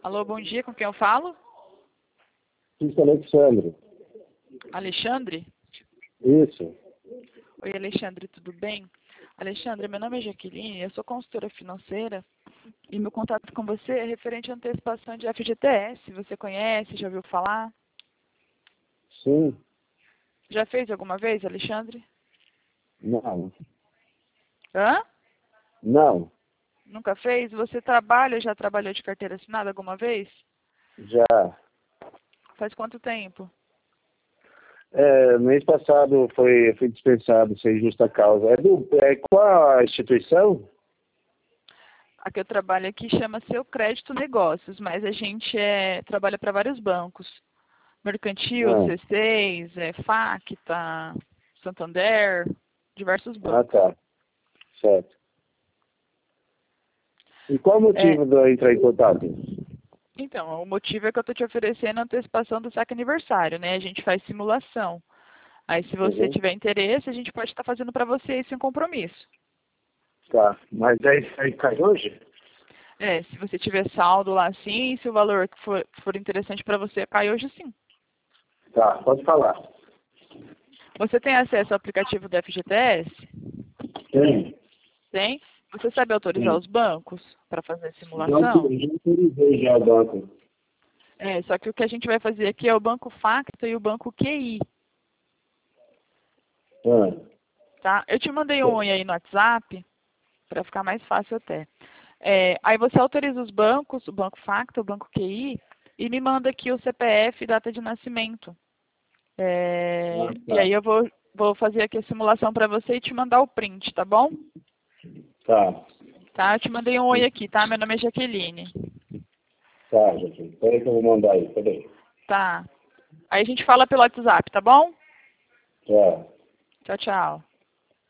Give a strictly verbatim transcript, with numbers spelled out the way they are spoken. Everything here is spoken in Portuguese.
Alô, bom dia, com quem eu falo? Isso, Alexandre. Alexandre? Isso. Oi, Alexandre, tudo bem? Alexandre, meu nome é Jaqueline, eu sou consultora financeira e meu contato com você é referente à antecipação de F G T S. Você conhece, já ouviu falar? Sim. Já fez alguma vez, Alexandre? Não. Hã? Não. Nunca fez? Você trabalha, já trabalhou de carteira assinada alguma vez? Já. Faz quanto tempo? É, mês passado foi, fui dispensado sem justa causa. É, do, é qual a instituição? A que eu trabalho aqui chama Seu Crédito Negócios, mas a gente é, trabalha para vários bancos. Mercantil, Ah, C seis, é, Facta, Santander, diversos ah, bancos. tá. Certo. E qual o É, motivo de eu entrar em contato? então, o motivo é que eu estou te oferecendo a antecipação do saque aniversário, né? A gente faz simulação. Aí, se você Uhum. tiver interesse, a gente pode estar fazendo para você isso sem compromisso. Tá. Mas é isso aí cai hoje? É, se você tiver saldo lá sim, se o valor for, for interessante para você, cai hoje sim. Tá, pode falar. Você tem acesso ao aplicativo do F G T S? Tem. Tem? Você sabe autorizar Tem. os bancos para fazer Já auto- simulação? já autorizei já o banco. É, só que o que a gente vai fazer aqui é o Banco Facta e o Banco Q I, Ah, tá? Eu te mandei um oi aí no WhatsApp, para ficar mais fácil até. É, aí você autoriza os bancos, o Banco Facta, o Banco Q I, e me manda aqui o C P F e data de nascimento. É, ah, e aí tá. eu vou, vou fazer aqui a simulação para você e te mandar o print, tá bom? Tá. Tá? Eu te mandei um oi aqui, tá? Meu nome é Jaqueline. Tá, gente. Peraí que eu vou mandar aí. Peraí. Tá. Aí a gente fala pelo WhatsApp, tá bom? Tá. Tchau, tchau.